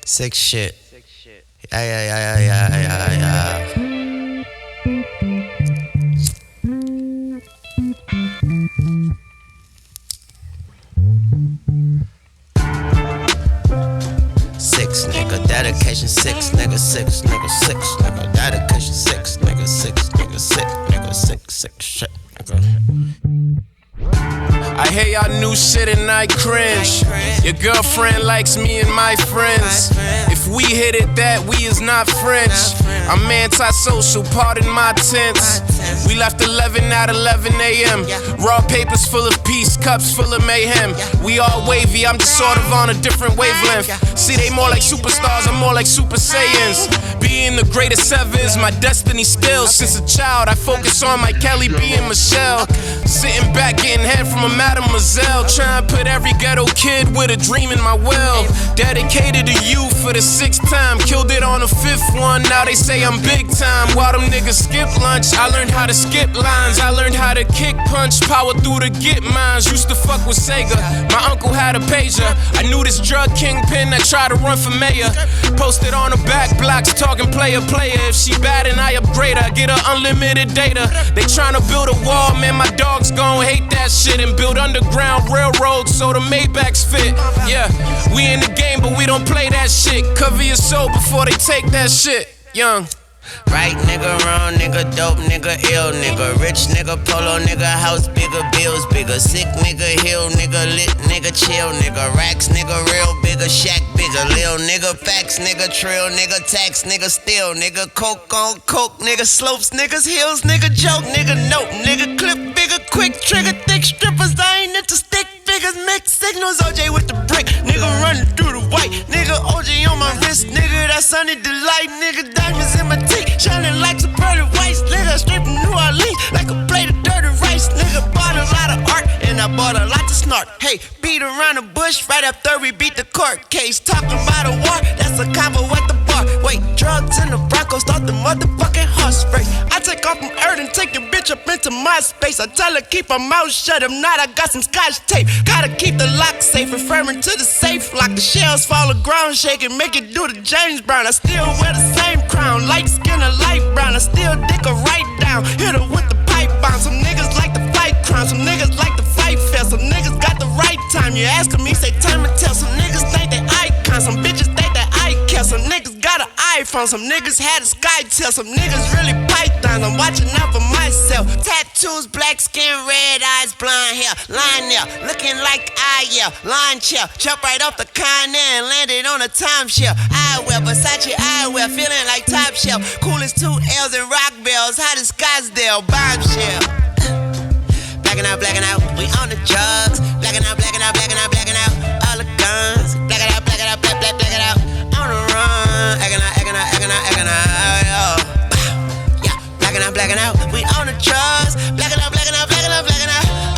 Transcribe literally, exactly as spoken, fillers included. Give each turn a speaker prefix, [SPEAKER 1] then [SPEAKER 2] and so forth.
[SPEAKER 1] Sick shit. Yeah, yeah, yeah, yeah, yeah, yeah, yeah. Six, nigga, dedication, six, nigga, six, nigga, six, nigga, dedication, six, nigga, six, nigga, six, nigga, six, six, shit, nigga.
[SPEAKER 2] I hear y'all new shit and I cringe. Your girlfriend likes me and my friends. If we hit it that, we is not French. I'm anti-social, pardon my tense. We left eleven at eleven a.m. Raw papers full of peace, cups full of mayhem. We all wavy, I'm just sort of on a different wavelength. See, they more like superstars, I'm more like Super Saiyans. Being the greatest ever is my destiny still. Since a child, I focus on my Kelly B and Michelle. Sitting back, getting head from a mademoiselle. Trying to put every ghetto kid with a dream in my will. Dedicated to you for the sixth time. Killed it on the fifth one, now they say I'm big time. While them niggas skip lunch, I learned how to skip lines. I learned how to kick punch, power through the get mines. Used to fuck with Sega, my uncle had a pager. I knew this drug kingpin that tried to run for mayor. Posted on the back blocks, talking player player. If she bad and I upgrade her, get her unlimited data. They tryna build a wall, man, my dogs gon' hate that shit. And build underground railroads so the Maybachs fit. Yeah, we in the game but we don't play that shit. Cover your soul before they take that shit. Young.
[SPEAKER 1] Right nigga, wrong nigga, dope nigga, ill nigga, rich nigga, polo nigga, house bigger, bills bigger, sick nigga, hill nigga, lit nigga, chill nigga, racks nigga, real bigger, shack bigger, lil nigga, facts nigga, trill nigga, tax nigga, still nigga, coke on coke nigga, slopes niggas, hills nigga, joke nigga, nope nigga, clip bigger, quick trigger, thick strippers, I ain't into stick figures, mixed signals, O J with the brick, nigga running through the white, nigga, O J on my wrist, nigga, that sunny delight, nigga, diamonds in my teeth. Shining like some pearly whites, nigga, straight from New Orleans, like a plate of dirty rice, nigga, bought a lot of art, and I bought a lot to snort, hey, beat around the bush, right after we beat the court case, talking about a war, that's a combo at the bar, wait, drugs in the Bronco, start the motherfucking horse race, I take off from Earth and take your bitch up into my space, I tell her keep her mouth shut, if not, I got some scotch tape, gotta keep the lock safe, referring to the safe lock, the shells fall the ground shaking, make it do the James Brown, I still wear the same crown, light skin or light brown, I still dick her right down, hit her with the pipe bomb, some niggas like to fight crime, some niggas like to fight fair, some niggas got the right time, you asking me, say time and tell, some niggas think they icons, some bitches think that I care, some niggas got an iPhone, some niggas had a SkyTel, some niggas really pythons, I'm watching out for myself, tattoos, black skin, red eyes, blonde hair, line there, looking like I, yeah, line chair, jump right off the Continental and landed on a timeshare, eyewear, Versace eyewear, feeling like top shelf, coolest two L's and rock bells, hot as Scottsdale, bombshell, blacking out, blacking out, we on the drugs, blacking out, blacking out, blacking out, blacking out, all the guns, blacking out, blacking out, black, black, blacking out, on the run, acting out, acting out, acting out, acting out, yeah, blacking out, blacking out, we on the drugs, blacking out, blacking out, blacking out, blacking out,